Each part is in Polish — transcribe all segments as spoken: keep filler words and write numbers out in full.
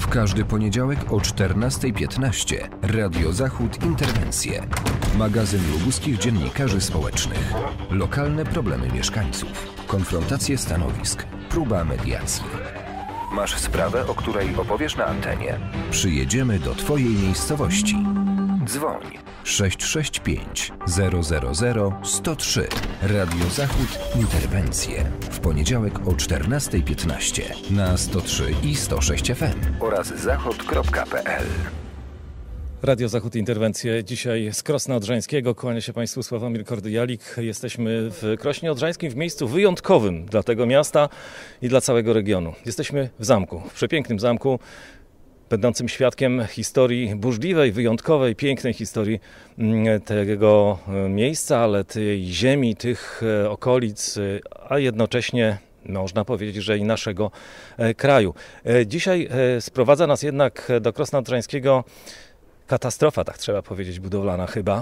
W każdy poniedziałek o czternasta piętnaście Radio Zachód Interwencje. Magazyn lubuskich dziennikarzy społecznych. Lokalne problemy mieszkańców. Konfrontacje stanowisk. Próba mediacji. Masz sprawę, o której opowiesz na antenie? Przyjedziemy do Twojej miejscowości. Dzwoń sześć sześć pięć zero zero zero sto trzy. Radio Zachód Interwencje. W poniedziałek o czternasta piętnaście na sto trzy i sto sześć F M oraz zachód kropka p l. Radio Zachód Interwencje. Dzisiaj z Krosna Odrzańskiego. Kłania się Państwu Sławomir Kordyjalik. Jesteśmy w Krośnie Odrzańskim, w miejscu wyjątkowym dla tego miasta i dla całego regionu. Jesteśmy w zamku, w przepięknym zamku, będącym świadkiem historii burzliwej, wyjątkowej, pięknej historii tego miejsca, ale tej ziemi, tych okolic, a jednocześnie można powiedzieć, że i naszego kraju. Dzisiaj sprowadza nas jednak do Krosna Odrzańskiego katastrofa, tak trzeba powiedzieć, budowlana chyba.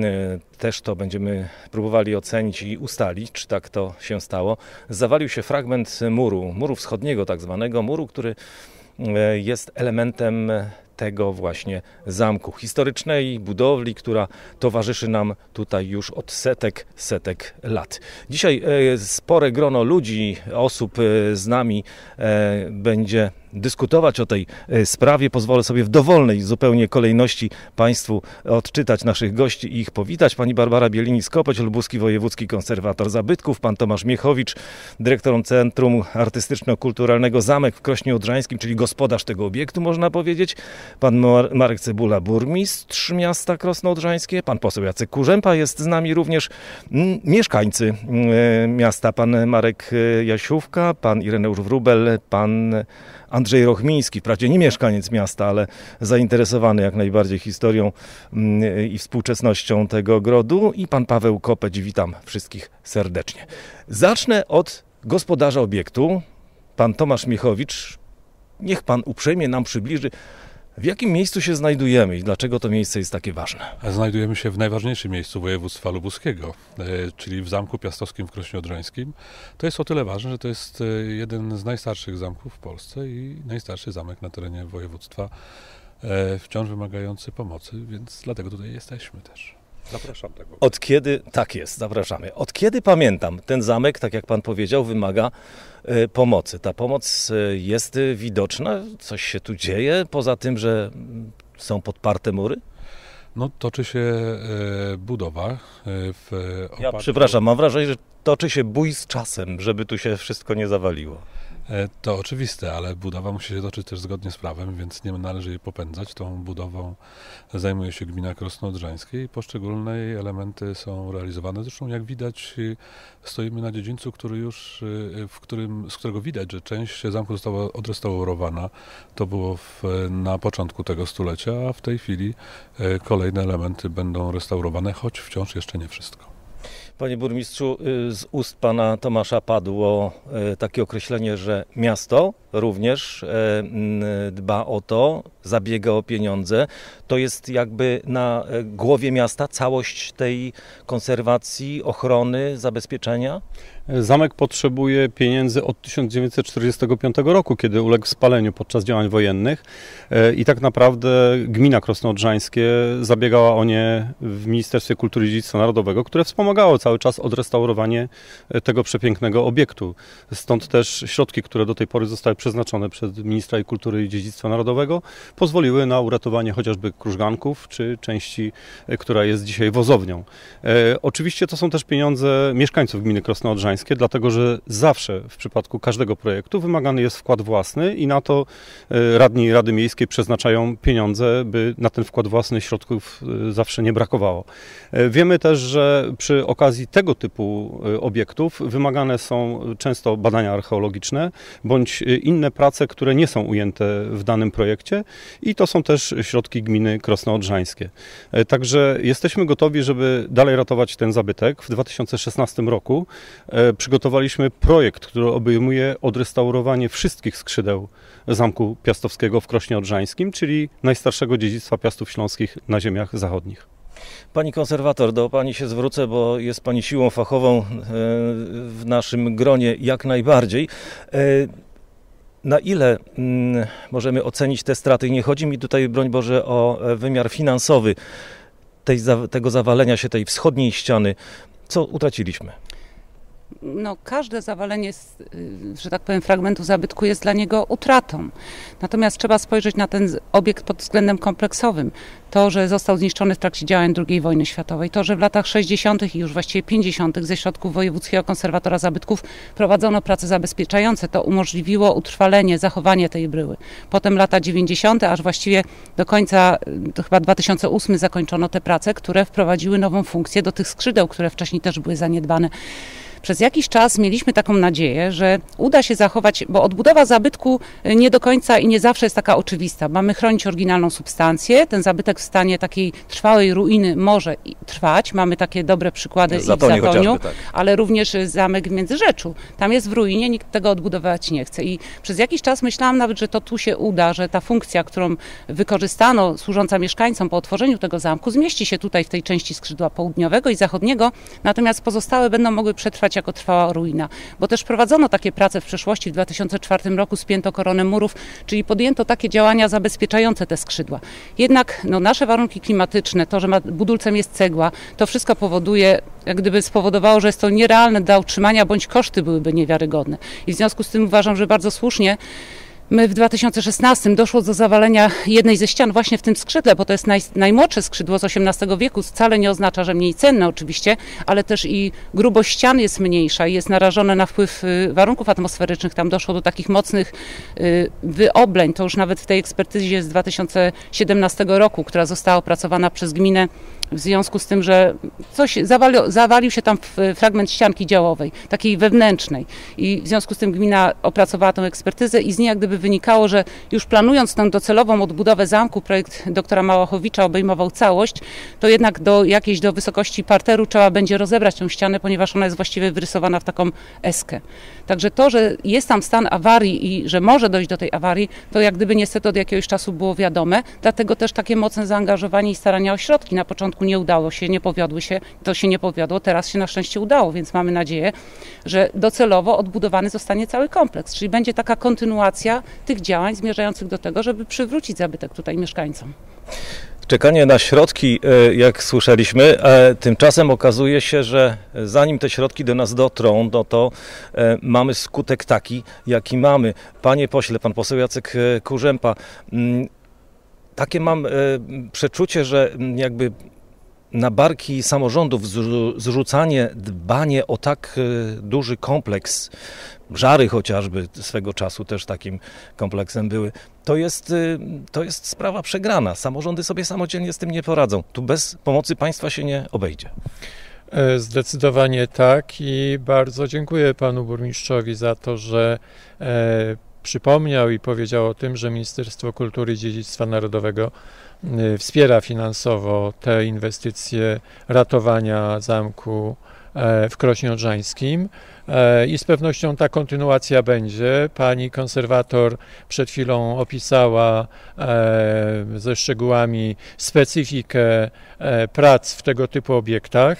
Też to będziemy próbowali ocenić i ustalić, czy tak to się stało. Zawalił się fragment muru, muru wschodniego tak zwanego, muru, który jest elementem tego właśnie zamku, historycznej budowli, która towarzyszy nam tutaj już od setek, setek lat. Dzisiaj spore grono ludzi, osób z nami będzie dyskutować o tej sprawie. Pozwolę sobie w dowolnej zupełnie kolejności Państwu odczytać naszych gości i ich powitać. Pani Barbara Bielinis-Kopeć, lubuski wojewódzki konserwator zabytków, pan Tomasz Miechowicz, dyrektor Centrum Artystyczno-Kulturalnego Zamek w Krośnie Odrzańskim, czyli gospodarz tego obiektu, można powiedzieć, pan Marek Cebula, burmistrz miasta Krosno Odrzańskie, pan poseł Jacek Kurzępa jest z nami również, mieszkańcy miasta, pan Marek Jasiówka, pan Ireneusz Wróbel, pan Andrzej Rochmiński, wprawdzie nie mieszkaniec miasta, ale zainteresowany jak najbardziej historią i współczesnością tego ogrodu, i pan Paweł Kopeć. Witam wszystkich serdecznie. Zacznę od gospodarza obiektu, pan Tomasz Miechowicz. Niech pan uprzejmie nam przybliży, w jakim miejscu się znajdujemy i dlaczego to miejsce jest takie ważne. Znajdujemy się w najważniejszym miejscu województwa lubuskiego, czyli w Zamku Piastowskim w Krośnie Odrzańskim. To jest o tyle ważne, że to jest jeden z najstarszych zamków w Polsce i najstarszy zamek na terenie województwa, wciąż wymagający pomocy, więc dlatego tutaj jesteśmy też. Zapraszam tego. Od kiedy, tak jest, zapraszamy. Od kiedy pamiętam, ten zamek, tak jak pan powiedział, wymaga y, pomocy. Ta pomoc y, jest widoczna, coś się tu dzieje, poza tym, że y, są podparte mury? No, toczy się y, budowa. Y, w oparciu... Ja przepraszam, mam wrażenie, że toczy się bój z czasem, żeby tu się wszystko nie zawaliło. To oczywiste, ale budowa musi się toczyć też zgodnie z prawem, więc nie należy jej popędzać. Tą budową zajmuje się gmina Krosno Odrzańskie i poszczególne jej elementy są realizowane. Zresztą jak widać, stoimy na dziedzińcu, który już, w którym, z którego widać, że część zamku została odrestaurowana. To było w, na początku tego stulecia, a w tej chwili kolejne elementy będą restaurowane, choć wciąż jeszcze nie wszystko. Panie burmistrzu, z ust pana Tomasza padło takie określenie, że miasto również dba o to, zabiega o pieniądze. To jest jakby na głowie miasta całość tej konserwacji, ochrony, zabezpieczenia? Zamek potrzebuje pieniędzy od tysiąc dziewięćset czterdziestego piątego roku, kiedy uległ spaleniu podczas działań wojennych, i tak naprawdę gmina Krosno Odrzańskie zabiegała o nie w Ministerstwie Kultury i Dziedzictwa Narodowego, które wspomagało cały czas odrestaurowanie tego przepięknego obiektu. Stąd też środki, które do tej pory zostały przeznaczone przez ministra Kultury i Dziedzictwa Narodowego, pozwoliły na uratowanie chociażby krużganków czy części, która jest dzisiaj wozownią. E, oczywiście to są też pieniądze mieszkańców gminy Krosno Odrzańskie, dlatego że zawsze w przypadku każdego projektu wymagany jest wkład własny i na to radni i Rady Miejskiej przeznaczają pieniądze, by na ten wkład własny środków zawsze nie brakowało. Wiemy też, że przy okazji tego typu obiektów wymagane są często badania archeologiczne bądź inne prace, które nie są ujęte w danym projekcie, i to są też środki gminy Krosno Odrzańskie. Także jesteśmy gotowi, żeby dalej ratować ten zabytek. W dwa tysiące szesnastym roku przygotowaliśmy projekt, który obejmuje odrestaurowanie wszystkich skrzydeł Zamku Piastowskiego w Krośnie Odrzańskim, czyli najstarszego dziedzictwa Piastów Śląskich na ziemiach zachodnich. Pani konserwator, do pani się zwrócę, bo jest pani siłą fachową w naszym gronie jak najbardziej. Na ile mm, możemy ocenić te straty? Nie chodzi mi tutaj, broń Boże, o wymiar finansowy tej, tego zawalenia się tej wschodniej ściany. Co utraciliśmy? No, każde zawalenie, że tak powiem, fragmentu zabytku jest dla niego utratą. Natomiast trzeba spojrzeć na ten obiekt pod względem kompleksowym. To, że został zniszczony w trakcie działań drugiej wojny światowej, to, że w latach sześćdziesiątych i już właściwie pięćdziesiątych ze środków Wojewódzkiego Konserwatora Zabytków prowadzono prace zabezpieczające, to umożliwiło utrwalenie, zachowanie tej bryły. Potem lata dziewięćdziesiąte, aż właściwie do końca, to chyba dwa tysiące ósmy zakończono te prace, które wprowadziły nową funkcję do tych skrzydeł, które wcześniej też były zaniedbane. Przez jakiś czas mieliśmy taką nadzieję, że uda się zachować, bo odbudowa zabytku nie do końca i nie zawsze jest taka oczywista. Mamy chronić oryginalną substancję, ten zabytek w stanie takiej trwałej ruiny może trwać. Mamy takie dobre przykłady i w Zatoniu, tak. Ale również zamek w Międzyrzeczu. Tam jest w ruinie, nikt tego odbudowywać nie chce. I przez jakiś czas myślałam nawet, że to tu się uda, że ta funkcja, którą wykorzystano, służąca mieszkańcom po otworzeniu tego zamku, zmieści się tutaj w tej części skrzydła południowego i zachodniego, natomiast pozostałe będą mogły przetrwać jako trwała ruina, bo też prowadzono takie prace w przeszłości. W dwa tysiące czwartym roku spięto koronę murów, czyli podjęto takie działania zabezpieczające te skrzydła. Jednak no, nasze warunki klimatyczne, to, że budulcem jest cegła, to wszystko powoduje, jak gdyby spowodowało, że jest to nierealne do utrzymania, bądź koszty byłyby niewiarygodne. I w związku z tym uważam, że bardzo słusznie my w dwa tysiące szesnastym doszło do zawalenia jednej ze ścian właśnie w tym skrzydle, bo to jest naj, najmłodsze skrzydło z osiemnastego wieku. Wcale nie oznacza, że mniej cenne oczywiście, ale też i grubość ścian jest mniejsza i jest narażone na wpływ warunków atmosferycznych. Tam doszło do takich mocnych wyobleń. To już nawet w tej ekspertyzie z dwa tysiące siedemnastego roku, która została opracowana przez gminę, w związku z tym, że coś zawalił, zawalił się tam fragment ścianki działowej, takiej wewnętrznej. I w związku z tym gmina opracowała tę ekspertyzę i z niej jak gdyby wynikało, że już planując tę docelową odbudowę zamku, projekt doktora Małachowicza obejmował całość, to jednak do jakiejś do wysokości parteru trzeba będzie rozebrać tę ścianę, ponieważ ona jest właściwie wyrysowana w taką eskę. Także to, że jest tam stan awarii i że może dojść do tej awarii, to jak gdyby niestety od jakiegoś czasu było wiadome, dlatego też takie mocne zaangażowanie i starania o środki. Na początku nie udało się, nie powiodły się, to się nie powiodło, teraz się na szczęście udało, więc mamy nadzieję, że docelowo odbudowany zostanie cały kompleks, czyli będzie taka kontynuacja tych działań zmierzających do tego, żeby przywrócić zabytek tutaj mieszkańcom. Czekanie na środki, jak słyszeliśmy, tymczasem okazuje się, że zanim te środki do nas dotrą, no to mamy skutek taki, jaki mamy. Panie pośle, pan poseł Jacek Kurzępa, takie mam przeczucie, że jakby na barki samorządów zrzucanie, dbanie o tak duży kompleks, Żary chociażby swego czasu też takim kompleksem były, to jest, to jest sprawa przegrana. Samorządy sobie samodzielnie z tym nie poradzą. Tu bez pomocy państwa się nie obejdzie. Zdecydowanie tak i bardzo dziękuję panu burmistrzowi za to, że e, przypomniał i powiedział o tym, że Ministerstwo Kultury i Dziedzictwa Narodowego wspiera finansowo te inwestycje ratowania zamku w Krośnie Odrzańskim i z pewnością ta kontynuacja będzie. Pani konserwator przed chwilą opisała ze szczegółami specyfikę prac w tego typu obiektach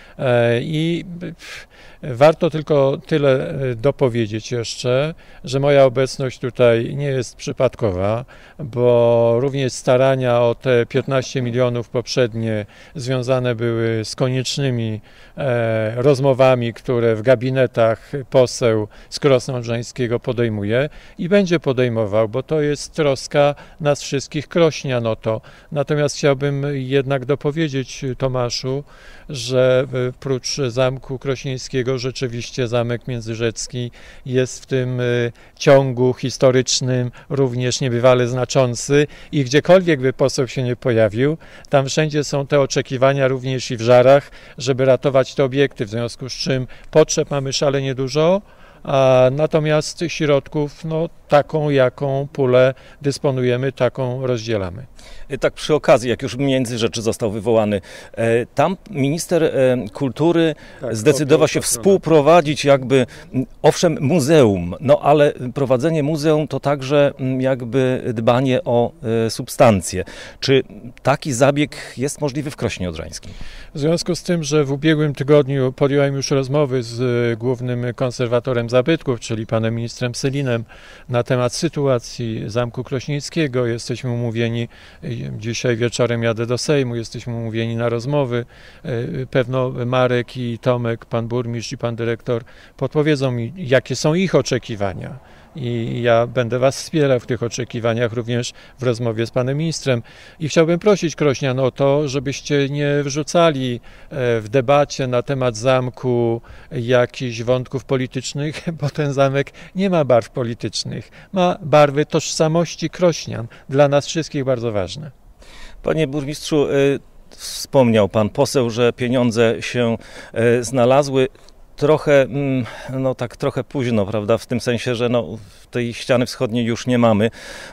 i warto tylko tyle dopowiedzieć jeszcze, że moja obecność tutaj nie jest przypadkowa, bo również starania o te piętnaście milionów poprzednie związane były z koniecznymi e, rozmowami, które w gabinetach poseł z Krosna Odrzańskiego podejmuje i będzie podejmował, bo to jest troska nas wszystkich krośnian o to. Natomiast chciałbym jednak dopowiedzieć Tomaszu, że prócz Zamku Krośnieńskiego rzeczywiście Zamek Międzyrzecki jest w tym ciągu historycznym również niebywale znaczący i gdziekolwiek by poseł się nie pojawił, tam wszędzie są te oczekiwania również i w Żarach, żeby ratować te obiekty, w związku z czym potrzeb mamy szalenie dużo, a natomiast środków, no taką jaką pulę dysponujemy, taką rozdzielamy. Tak przy okazji, jak już Międzyrzecz został wywołany, tam minister kultury tak, zdecydował się współprowadzić jakby, owszem, muzeum, no ale prowadzenie muzeum to także jakby dbanie o substancje. Czy taki zabieg jest możliwy w Krośnie Odrzańskim? W związku z tym, że w ubiegłym tygodniu podjąłem już rozmowy z głównym konserwatorem Zabytków, czyli panem ministrem Selinem, na temat sytuacji Zamku Krośnieńskiego. Jesteśmy umówieni, dzisiaj wieczorem jadę do Sejmu, jesteśmy umówieni na rozmowy. Pewno Marek i Tomek, pan burmistrz i pan dyrektor podpowiedzą mi, jakie są ich oczekiwania. I ja będę was wspierał w tych oczekiwaniach, również w rozmowie z panem ministrem. I chciałbym prosić Krośnian o to, żebyście nie wrzucali w debacie na temat zamku jakichś wątków politycznych, bo ten zamek nie ma barw politycznych. Ma barwy tożsamości Krośnian, dla nas wszystkich bardzo ważne. Panie burmistrzu, wspomniał pan poseł, że pieniądze się znalazły. Trochę, no tak trochę późno, prawda, w tym sensie, że no, tej ściany wschodniej już nie mamy,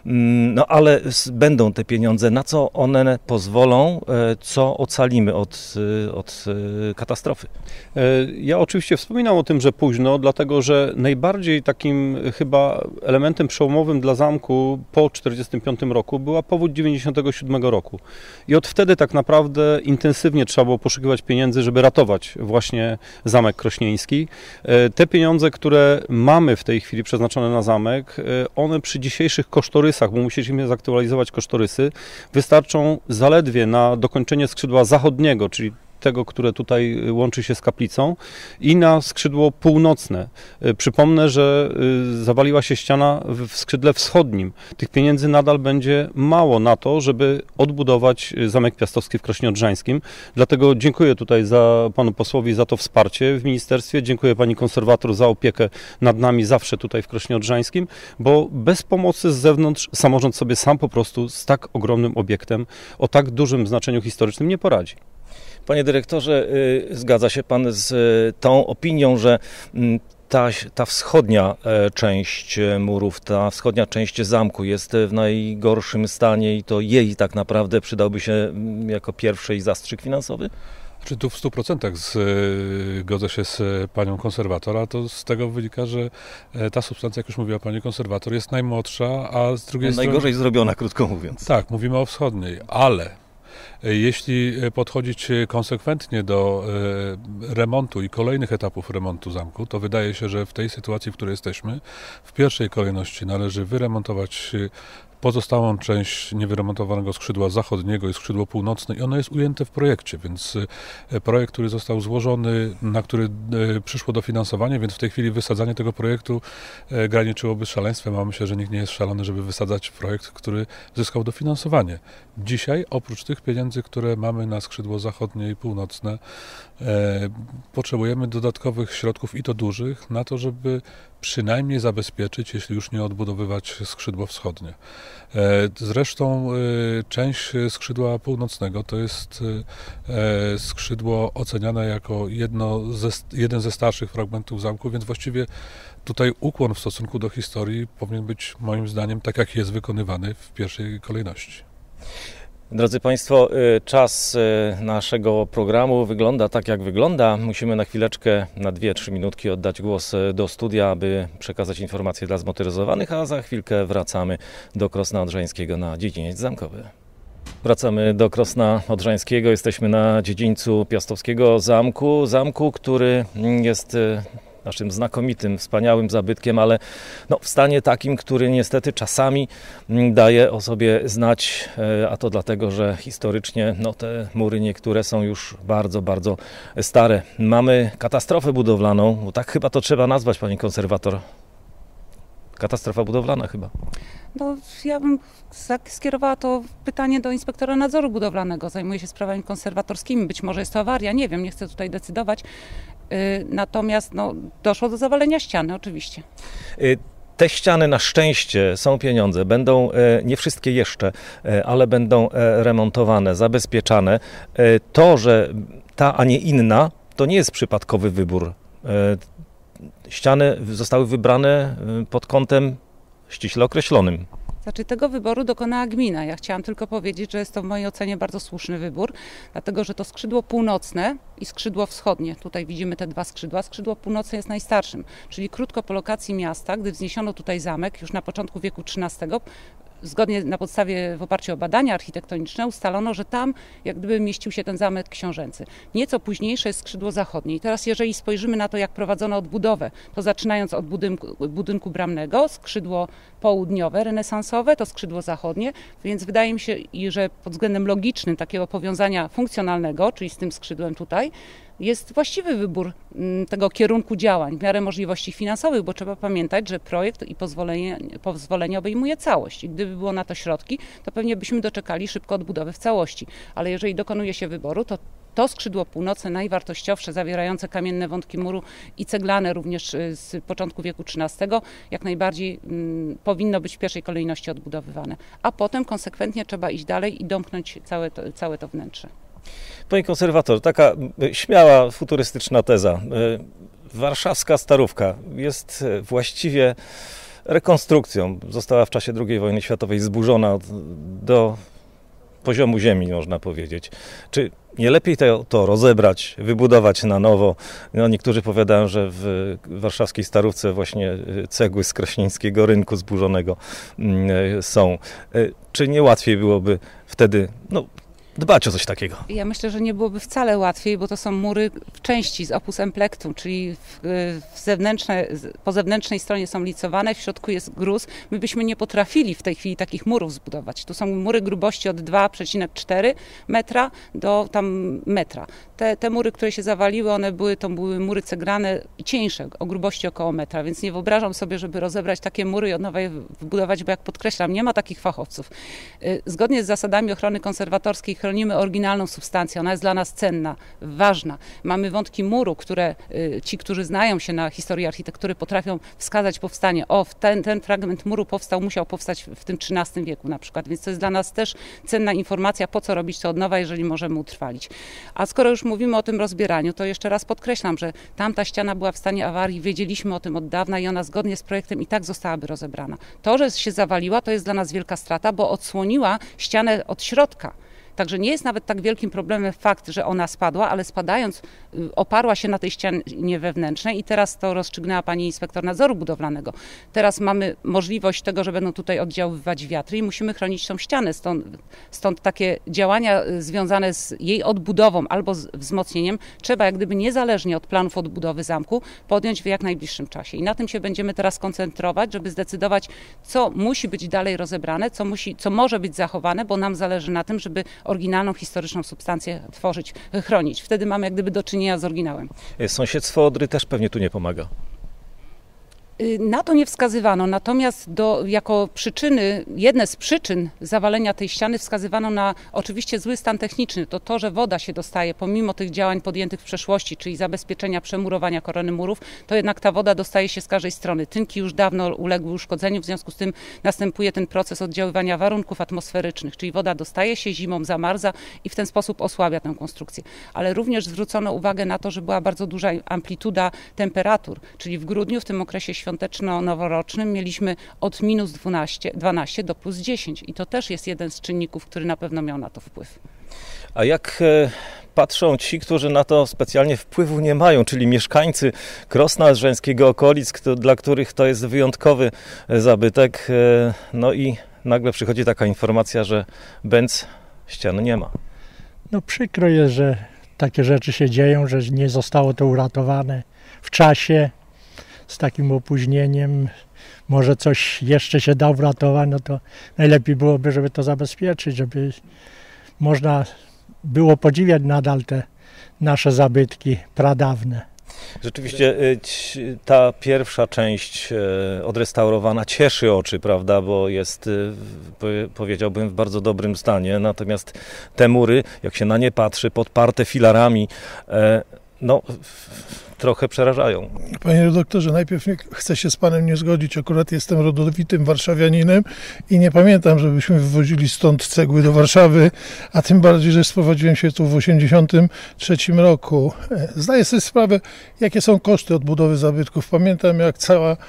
no ale będą te pieniądze, na co one pozwolą, co ocalimy od, od katastrofy? Ja oczywiście wspominam o tym, że późno, dlatego że najbardziej takim chyba elementem przełomowym dla zamku po czterdziestym piątym roku była powódź dziewięćdziesiątego siódmego roku. I od wtedy tak naprawdę intensywnie trzeba było poszukiwać pieniędzy, żeby ratować właśnie Zamek Krośnieński. Te pieniądze, które mamy w tej chwili przeznaczone na zamek, one przy dzisiejszych kosztorysach, bo musieliśmy zaktualizować kosztorysy, wystarczą zaledwie na dokończenie skrzydła zachodniego, czyli tego, które tutaj łączy się z kaplicą, i na skrzydło północne. Przypomnę, że zawaliła się ściana w skrzydle wschodnim. Tych pieniędzy nadal będzie mało na to, żeby odbudować Zamek Piastowski w Krośnie Odrzańskim. Dlatego dziękuję tutaj za panu posłowi za to wsparcie w ministerstwie. Dziękuję pani konserwator za opiekę nad nami zawsze tutaj w Krośnie Odrzańskim, bo bez pomocy z zewnątrz samorząd sobie sam po prostu z tak ogromnym obiektem o tak dużym znaczeniu historycznym nie poradzi. Panie dyrektorze, zgadza się pan z tą opinią, że ta, ta wschodnia część murów, ta wschodnia część zamku jest w najgorszym stanie i to jej tak naprawdę przydałby się jako pierwszy zastrzyk finansowy? Czy tu w stu procentach zgodzę się z panią konserwator, a to z tego wynika, że ta substancja, jak już mówiła pani konserwator, jest najmłodsza, a z drugiej strony... Najgorzej zrobiona, krótko mówiąc. Tak, mówimy o wschodniej, ale jeśli podchodzić konsekwentnie do remontu i kolejnych etapów remontu zamku, to wydaje się, że w tej sytuacji, w której jesteśmy, w pierwszej kolejności należy wyremontować pozostałą część niewyremontowanego skrzydła zachodniego i skrzydło północne i ono jest ujęte w projekcie, więc projekt, który został złożony, na który przyszło dofinansowanie, więc w tej chwili wysadzanie tego projektu graniczyłoby z szaleństwem, a myślę, że nikt nie jest szalony, żeby wysadzać projekt, który zyskał dofinansowanie. Dzisiaj, oprócz tych pieniędzy, które mamy na skrzydło zachodnie i północne, potrzebujemy dodatkowych środków i to dużych na to, żeby przynajmniej zabezpieczyć, jeśli już nie odbudowywać skrzydło wschodnie. Zresztą część skrzydła północnego to jest skrzydło oceniane jako jedno ze, jeden ze starszych fragmentów zamku, więc właściwie tutaj ukłon w stosunku do historii powinien być moim zdaniem tak, jak jest wykonywany w pierwszej kolejności. Drodzy Państwo, czas naszego programu wygląda tak, jak wygląda. Musimy na chwileczkę, na dwie, trzy minutki oddać głos do studia, aby przekazać informacje dla zmotoryzowanych, a za chwilkę wracamy do Krosna Odrzańskiego na dziedziniec zamkowy. Wracamy do Krosna Odrzańskiego. Jesteśmy na dziedzińcu Piastowskiego Zamku. Zamku, który jest naszym znakomitym, wspaniałym zabytkiem, ale no, w stanie takim, który niestety czasami daje o sobie znać, a to dlatego, że historycznie no, te mury niektóre są już bardzo, bardzo stare. Mamy katastrofę budowlaną, bo tak chyba to trzeba nazwać, pani konserwator. Katastrofa budowlana chyba. No, ja bym skierowała to pytanie do inspektora nadzoru budowlanego. Zajmuje się sprawami konserwatorskimi. Być może jest to awaria, nie wiem, nie chcę tutaj decydować. Natomiast no, doszło do zawalenia ściany, oczywiście. Te ściany na szczęście są pieniądze, będą nie wszystkie jeszcze, ale będą remontowane, zabezpieczane. To, że ta, a nie inna, to nie jest przypadkowy wybór. Ściany zostały wybrane pod kątem ściśle określonym. Znaczy tego wyboru dokonała gmina. Ja chciałam tylko powiedzieć, że jest to w mojej ocenie bardzo słuszny wybór, dlatego że to skrzydło północne i skrzydło wschodnie, tutaj widzimy te dwa skrzydła, skrzydło północne jest najstarszym, czyli krótko po lokacji miasta, gdy wzniesiono tutaj zamek już na początku wieku trzynastego, zgodnie na podstawie, w oparciu o badania architektoniczne ustalono, że tam jak gdyby mieścił się ten zamek książęcy. Nieco późniejsze jest skrzydło zachodnie. I teraz jeżeli spojrzymy na to, jak prowadzono odbudowę, to zaczynając od budynku, budynku bramnego, skrzydło południowe, renesansowe, to skrzydło zachodnie, więc wydaje mi się, że pod względem logicznym takiego powiązania funkcjonalnego, czyli z tym skrzydłem tutaj, jest właściwy wybór tego kierunku działań w miarę możliwości finansowych, bo trzeba pamiętać, że projekt i pozwolenie, pozwolenie obejmuje całość. I gdyby było na to środki, to pewnie byśmy doczekali szybko odbudowy w całości. Ale jeżeli dokonuje się wyboru, to to skrzydło północne, najwartościowsze, zawierające kamienne wątki muru i ceglane również z początku wieku trzynastego, jak najbardziej mm, powinno być w pierwszej kolejności odbudowywane. A potem konsekwentnie trzeba iść dalej i domknąć całe to, całe to wnętrze. Panie konserwator, taka śmiała, futurystyczna teza. Warszawska Starówka jest właściwie rekonstrukcją. Została w czasie drugiej wojny światowej zburzona do poziomu ziemi, można powiedzieć. Czy nie lepiej to, to rozebrać, wybudować na nowo? No, niektórzy powiadają, że w warszawskiej Starówce właśnie cegły z kraśnieńskiego rynku zburzonego są. Czy nie łatwiej byłoby wtedy, no, dbać o coś takiego? Ja myślę, że nie byłoby wcale łatwiej, bo to są mury w części z opus emplectum, czyli w, w zewnętrzne, po zewnętrznej stronie są licowane, w środku jest gruz. My byśmy nie potrafili w tej chwili takich murów zbudować. Tu są mury grubości od dwa przecinek cztery metra do tam metra. Te, te mury, które się zawaliły, one były, to były mury ceglane i cieńsze, o grubości około metra, więc nie wyobrażam sobie, żeby rozebrać takie mury i od nowa je wbudować, bo jak podkreślam, nie ma takich fachowców. Zgodnie z zasadami ochrony konserwatorskiej chronimy oryginalną substancję, ona jest dla nas cenna, ważna. Mamy wątki muru, które ci, którzy znają się na historii architektury, potrafią wskazać powstanie. O, ten, ten fragment muru powstał, musiał powstać w tym trzynastym wieku na przykład, więc to jest dla nas też cenna informacja, po co robić to od nowa, jeżeli możemy utrwalić. A skoro już mówimy o tym rozbieraniu, to jeszcze raz podkreślam, że tamta ściana była w stanie awarii, wiedzieliśmy o tym od dawna i ona zgodnie z projektem i tak zostałaby rozebrana. To, że się zawaliła, to jest dla nas wielka strata, bo odsłoniła ścianę od środka. Także nie jest nawet tak wielkim problemem fakt, że ona spadła, ale spadając oparła się na tej ścianie wewnętrznej i teraz to rozstrzygnęła pani inspektor nadzoru budowlanego. Teraz mamy możliwość tego, że będą tutaj oddziaływać wiatry i musimy chronić tą ścianę. Stąd, stąd takie działania związane z jej odbudową albo z wzmocnieniem trzeba jak gdyby niezależnie od planów odbudowy zamku podjąć w jak najbliższym czasie. I na tym się będziemy teraz koncentrować, żeby zdecydować, co musi być dalej rozebrane, co, musi, co może być zachowane, bo nam zależy na tym, żeby oryginalną, historyczną substancję tworzyć, chronić. Wtedy mamy jak gdyby do czynienia z oryginałem. Sąsiedztwo Odry też pewnie tu nie pomaga. Na to nie wskazywano, natomiast do, jako przyczyny, jedne z przyczyn zawalenia tej ściany wskazywano na oczywiście zły stan techniczny. To to, że woda się dostaje pomimo tych działań podjętych w przeszłości, czyli zabezpieczenia przemurowania korony murów, to jednak ta woda dostaje się z każdej strony. Tynki już dawno uległy uszkodzeniu, w związku z tym następuje ten proces oddziaływania warunków atmosferycznych, czyli woda dostaje się, zimą zamarza i w ten sposób osłabia tę konstrukcję. Ale również zwrócono uwagę na to, że była bardzo duża amplituda temperatur, czyli w grudniu, w tym okresie świąteczno-noworocznym mieliśmy od minus dwanaście, dwanaście do plus dziesięć i to też jest jeden z czynników, który na pewno miał na to wpływ. A jak e, patrzą ci, którzy na to specjalnie wpływu nie mają, czyli mieszkańcy Krosna Odrzańskiego, okolic, kto, dla których to jest wyjątkowy zabytek, e, no i nagle przychodzi taka informacja, że Bęc ścian nie ma. No przykro jest, że takie rzeczy się dzieją, że nie zostało to uratowane w czasie, z takim opóźnieniem. Może coś jeszcze się da uratować, no to najlepiej byłoby, żeby to zabezpieczyć, żeby można było podziwiać nadal te nasze zabytki pradawne. Rzeczywiście ta pierwsza część odrestaurowana cieszy oczy, prawda, bo jest, powiedziałbym, w bardzo dobrym stanie, natomiast te mury, jak się na nie patrzy, podparte filarami, no trochę przerażają. Panie redaktorze, najpierw chcę się z panem nie zgodzić. Akurat jestem rodowitym warszawianinem i nie pamiętam, żebyśmy wywozili stąd cegły do Warszawy, a tym bardziej, że sprowadziłem się tu w osiemdziesiątym trzecim roku. Zdaję sobie sprawę, jakie są koszty odbudowy zabytków. Pamiętam, jak cała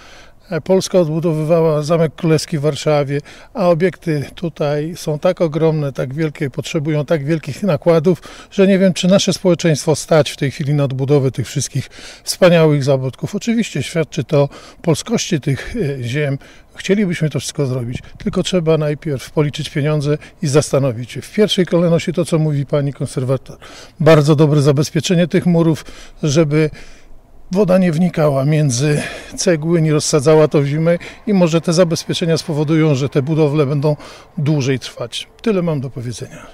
Polska odbudowywała Zamek Królewski w Warszawie, a obiekty tutaj są tak ogromne, tak wielkie, potrzebują tak wielkich nakładów, że nie wiem, czy nasze społeczeństwo stać w tej chwili na odbudowę tych wszystkich wspaniałych zabytków. Oczywiście świadczy to o polskości tych ziem. Chcielibyśmy to wszystko zrobić, tylko trzeba najpierw policzyć pieniądze i zastanowić się. W pierwszej kolejności to, co mówi pani konserwator. Bardzo dobre zabezpieczenie tych murów, żeby woda nie wnikała między cegły, nie rozsadzała to w zimę i może te zabezpieczenia spowodują, że te budowle będą dłużej trwać. Tyle mam do powiedzenia.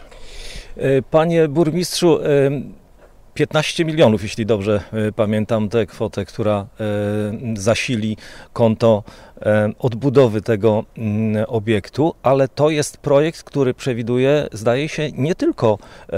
Panie burmistrzu, piętnaście milionów, jeśli dobrze pamiętam tę kwotę, która zasili konto odbudowy tego obiektu, ale to jest projekt, który przewiduje, zdaje się, nie tylko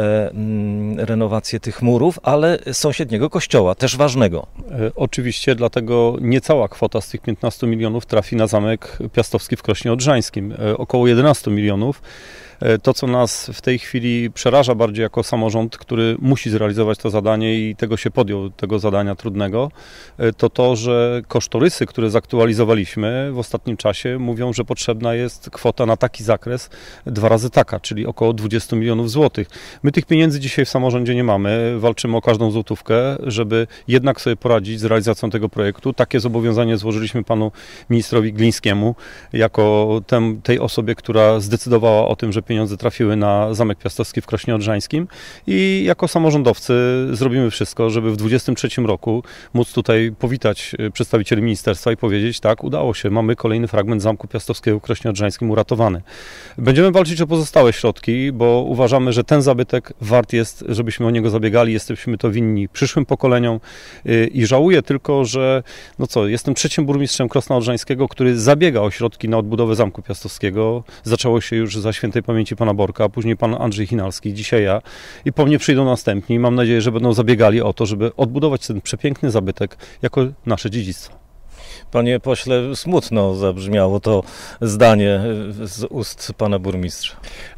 renowację tych murów, ale sąsiedniego kościoła, też ważnego. Oczywiście, dlatego niecała kwota z tych piętnastu milionów trafi na Zamek Piastowski w Krośnie Odrzańskim, około jedenastu milionów. To, co nas w tej chwili przeraża bardziej jako samorząd, który musi zrealizować to zadanie i tego się podjął, tego zadania trudnego, to to, że kosztorysy, które zaktualizowaliśmy w ostatnim czasie, mówią, że potrzebna jest kwota na taki zakres dwa razy taka, czyli około dwadzieścia milionów złotych. My tych pieniędzy dzisiaj w samorządzie nie mamy, walczymy o każdą złotówkę, żeby jednak sobie poradzić z realizacją tego projektu. Takie zobowiązanie złożyliśmy panu ministrowi Glińskiemu, jako tem, tej osobie, która zdecydowała o tym, że pieniądze trafiły na Zamek Piastowski w Krośnie Odrzańskim i jako samorządowcy zrobimy wszystko, żeby w dwudziestym trzecim roku móc tutaj powitać przedstawicieli ministerstwa i powiedzieć, tak, udało się, mamy kolejny fragment Zamku Piastowskiego w Krośnie Odrzańskim uratowany. Będziemy walczyć o pozostałe środki, bo uważamy, że ten zabytek wart jest, żebyśmy o niego zabiegali, jesteśmy to winni przyszłym pokoleniom i żałuję tylko, że no co, jestem trzecim burmistrzem Krosna Odrzańskiego, który zabiega o środki na odbudowę Zamku Piastowskiego. Zaczęło się już za świętej pamięci pana Borka, a później pan Andrzej Chinalski, dzisiaj ja i po mnie przyjdą następni. Mam nadzieję, że będą zabiegali o to, żeby odbudować ten przepiękny zabytek jako nasze dziedzictwo. Panie pośle, smutno zabrzmiało to zdanie z ust pana burmistrza.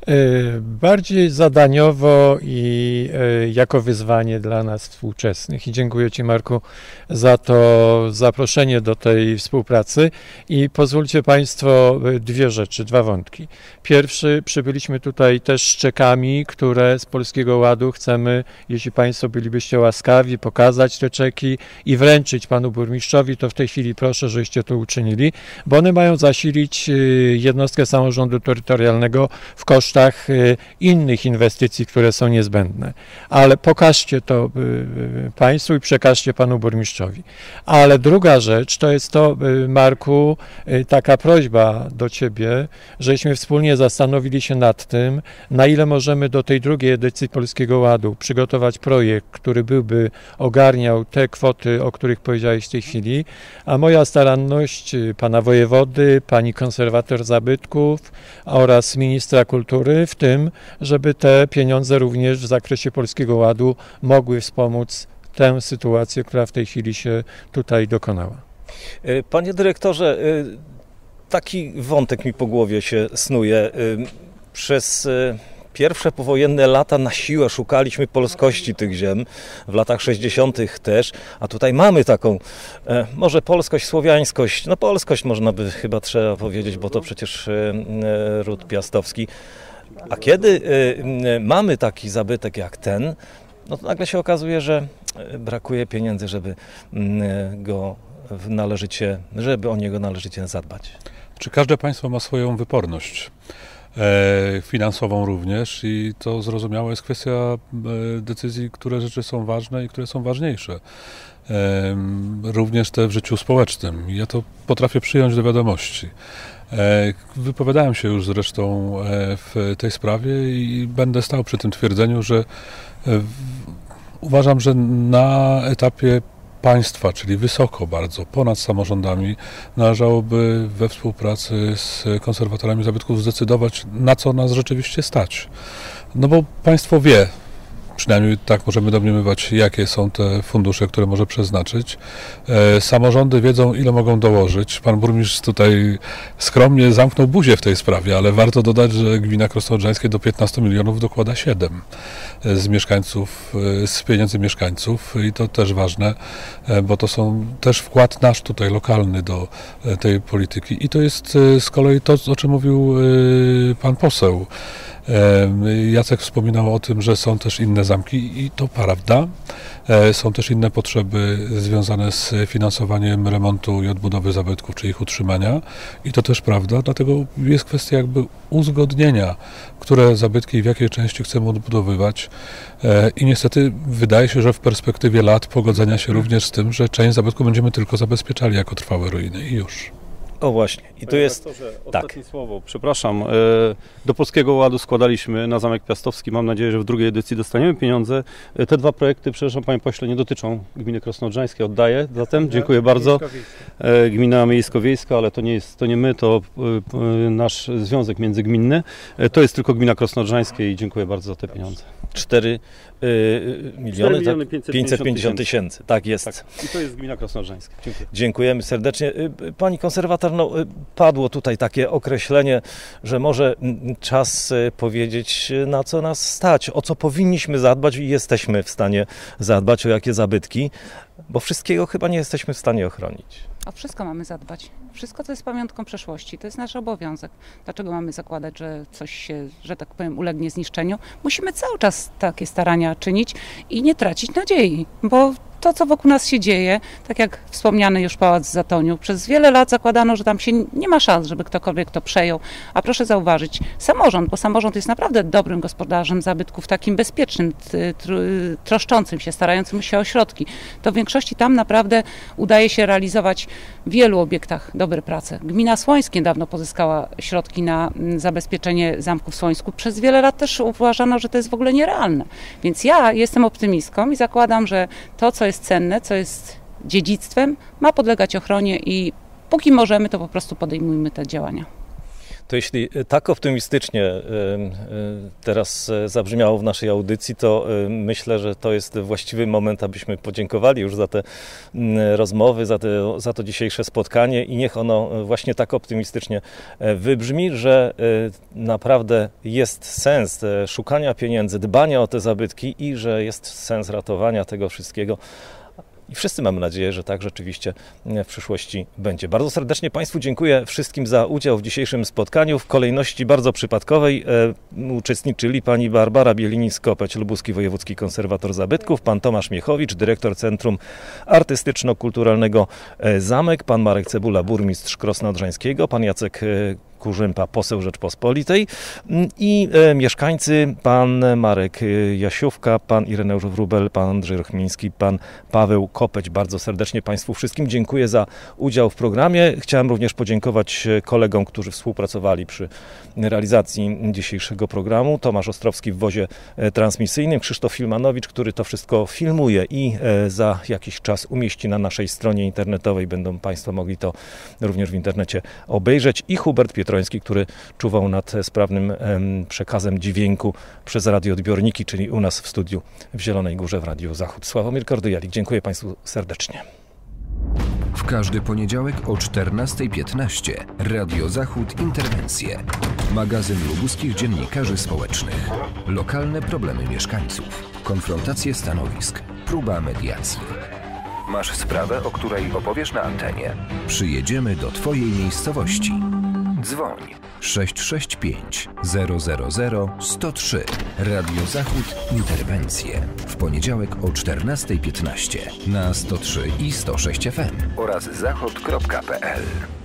Bardziej zadaniowo i jako wyzwanie dla nas współczesnych. I dziękuję ci, Marku, za to zaproszenie do tej współpracy. I pozwólcie państwo dwie rzeczy, dwa wątki. Pierwszy, przybyliśmy tutaj też z czekami, które z Polskiego Ładu chcemy, jeśli państwo bylibyście łaskawi, pokazać te czeki i wręczyć panu burmistrzowi, to w tej chwili proszę, żeście to uczynili, bo one mają zasilić jednostkę samorządu terytorialnego w kosztach innych inwestycji, które są niezbędne. Ale pokażcie to państwu i przekażcie panu burmistrzowi. Ale druga rzecz to jest to, Marku, taka prośba do ciebie, żeśmy wspólnie zastanowili się nad tym, na ile możemy do tej drugiej edycji Polskiego Ładu przygotować projekt, który byłby ogarniał te kwoty, o których powiedziałeś w tej chwili, a moja staranność pana wojewody, pani konserwator zabytków oraz ministra kultury w tym, żeby te pieniądze również w zakresie Polskiego Ładu mogły wspomóc tę sytuację, która w tej chwili się tutaj dokonała. Panie dyrektorze, taki wątek mi po głowie się snuje. Przez pierwsze powojenne lata na siłę szukaliśmy polskości tych ziem, w latach sześćdziesiątych też, a tutaj mamy taką, e, może polskość, słowiańskość, no polskość można by chyba trzeba powiedzieć, bo to przecież e, ród piastowski. A kiedy e, mamy taki zabytek jak ten, no to nagle się okazuje, że brakuje pieniędzy, żeby go należycie, żeby o niego należycie zadbać. Czy każde państwo ma swoją wyporność? Finansową również i to zrozumiałe jest kwestia decyzji, które rzeczy są ważne i które są ważniejsze. Również te w życiu społecznym. Ja to potrafię przyjąć do wiadomości. Wypowiadałem się już zresztą w tej sprawie i będę stał przy tym twierdzeniu, że uważam, że na etapie państwa, czyli wysoko bardzo, ponad samorządami, należałoby we współpracy z konserwatorami zabytków zdecydować, na co nas rzeczywiście stać. No bo państwo wie, Przynajmniej tak możemy domniemywać, jakie są te fundusze, które może przeznaczyć. Samorządy wiedzą, ile mogą dołożyć. Pan burmistrz tutaj skromnie zamknął buzię w tej sprawie, ale warto dodać, że gmina Krosno Odrzańskie do piętnastu milionów dokłada siedem z mieszkańców, z pieniędzy mieszkańców i to też ważne, bo to są też wkład nasz tutaj lokalny do tej polityki i to jest z kolei to, o czym mówił pan poseł. Jacek wspominał o tym, że są też inne zamki i to prawda. Są też inne potrzeby związane z finansowaniem remontu i odbudowy zabytków, czy ich utrzymania i to też prawda, dlatego jest kwestia jakby uzgodnienia, które zabytki i w jakiej części chcemy odbudowywać i niestety wydaje się, że w perspektywie lat pogodzenia się również z tym, że część zabytków będziemy tylko zabezpieczali jako trwałe ruiny i już. O właśnie, i tu jest... Ostatnie tak. słowo, przepraszam. Do Polskiego Ładu składaliśmy na Zamek Piastowski. Mam nadzieję, że w drugiej edycji dostaniemy pieniądze. Te dwa projekty, przepraszam panie pośle, nie dotyczą gminy Krosno Odrzańskie. Oddaję zatem. Dziękuję bardzo. Gmina Miejsko-Wiejska, ale to nie jest, to nie my, to nasz związek międzygminny. To jest tylko gmina Krosno Odrzańskie i dziękuję bardzo za te pieniądze. cztery miliony, tak? pięćset pięćdziesiąt tysięcy. Tak jest. Tak. I to jest gmina Krosno Odrzańskie. Dziękuję. Dziękujemy serdecznie. Pani konserwator, no, padło tutaj takie określenie, że może czas powiedzieć, na co nas stać, o co powinniśmy zadbać i jesteśmy w stanie zadbać, o jakie zabytki, bo wszystkiego chyba nie jesteśmy w stanie ochronić. O wszystko mamy zadbać. Wszystko, co jest pamiątką przeszłości, to jest nasz obowiązek. Dlaczego mamy zakładać, że coś się, że tak powiem, ulegnie zniszczeniu? Musimy cały czas takie starania czynić i nie tracić nadziei, bo to, co wokół nas się dzieje, tak jak wspomniany już Pałac w Zatoniu, przez wiele lat zakładano, że tam się nie ma szans, żeby ktokolwiek to przejął. A proszę zauważyć, samorząd, bo samorząd jest naprawdę dobrym gospodarzem zabytków, takim bezpiecznym, troszczącym się, starającym się o środki. To w większości tam naprawdę udaje się realizować w wielu obiektach dobre prace. Gmina Słońsk niedawno pozyskała środki na zabezpieczenie zamku w Słońsku. Przez wiele lat też uważano, że to jest w ogóle nierealne. Więc ja jestem optymistką i zakładam, że to, co jest cenne, co jest dziedzictwem, ma podlegać ochronie i póki możemy, to po prostu podejmujmy te działania. To jeśli tak optymistycznie teraz zabrzmiało w naszej audycji, to myślę, że to jest właściwy moment, abyśmy podziękowali już za te rozmowy, za, te, za to dzisiejsze spotkanie i niech ono właśnie tak optymistycznie wybrzmi, że naprawdę jest sens szukania pieniędzy, dbania o te zabytki i że jest sens ratowania tego wszystkiego. I wszyscy mamy nadzieję, że tak rzeczywiście w przyszłości będzie. Bardzo serdecznie Państwu dziękuję wszystkim za udział w dzisiejszym spotkaniu. W kolejności bardzo przypadkowej e, uczestniczyli pani Barbara Bielinis-Kopeć, Lubuski Wojewódzki Konserwator Zabytków, pan Tomasz Miechowicz, dyrektor Centrum Artystyczno-Kulturalnego Zamek, pan Marek Cebula, burmistrz Krosna Odrzańskiego, pan Jacek Kurzępa, poseł Rzeczpospolitej i e, mieszkańcy, pan Marek Jasiówka, pan Ireneusz Wróbel, pan Andrzej Rochmiński, pan Paweł Kopeć. Bardzo serdecznie Państwu wszystkim dziękuję za udział w programie. Chciałem również podziękować kolegom, którzy współpracowali przy realizacji dzisiejszego programu. Tomasz Ostrowski w wozie transmisyjnym, Krzysztof Filmanowicz, który to wszystko filmuje i e, za jakiś czas umieści na naszej stronie internetowej. Będą Państwo mogli to również w internecie obejrzeć. I Hubert Pietroński, który czuwał nad sprawnym em, przekazem dźwięku przez radioodbiorniki, czyli u nas w studiu w Zielonej Górze w Radiu Zachód. Sławomir Kordyjalik, dziękuję Państwu serdecznie. W każdy poniedziałek o czternasta piętnaście Radio Zachód Interwencje. Magazyn lubuskich dziennikarzy społecznych. Lokalne problemy mieszkańców. Konfrontacje stanowisk. Próba mediacji. Masz sprawę, o której opowiesz na antenie? Przyjedziemy do Twojej miejscowości. Dzwoń sześć sześć pięć zero zero zero sto trzy. Radio Zachód Interwencje. W poniedziałek o czternasta piętnaście na sto trzy i sto sześć F M oraz zachod kropka p l.